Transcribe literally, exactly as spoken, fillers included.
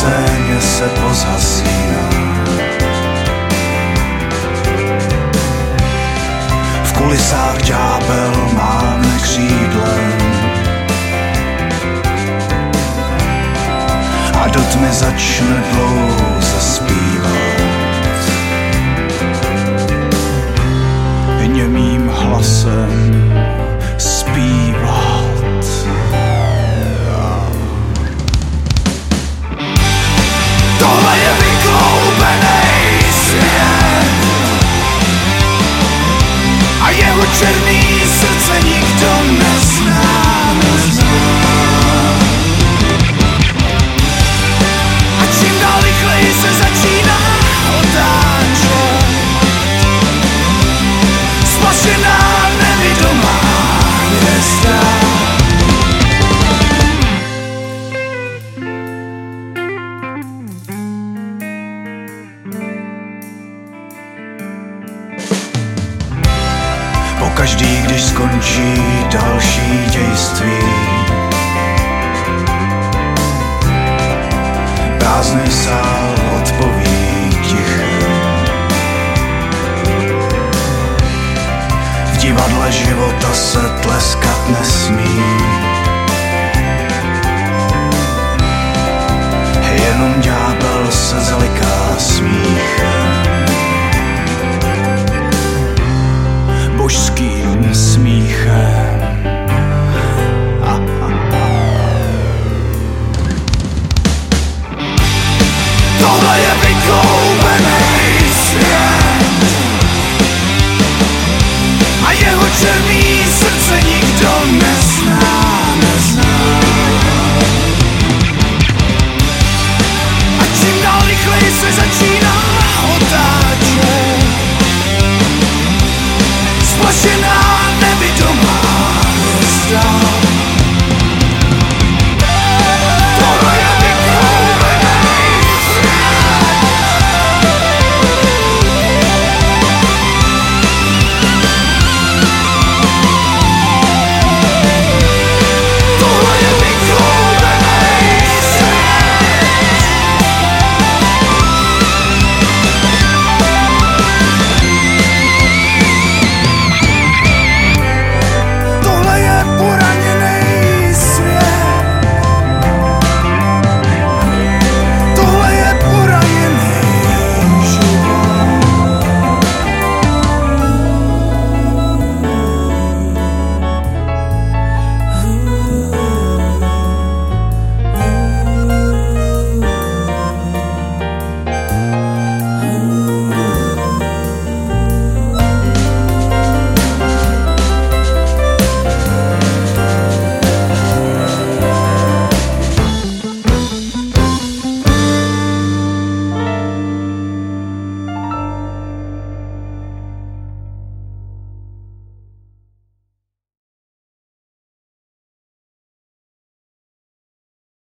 scéně se pozhasíná. V kulisách ďábel mávne křídlem a do tmy začne dlouze zpívat. Němým hlasem zpívat. Tohle je vykloubenej svět a jeho černý srdce nikdo nezná. A čím dál rychleji se začíná otáčet splašená nevidomá hvězda. Pokaždý, když skončí další dějství, prázdný sál odpoví tiché. V divadle života se tleskat nesmí.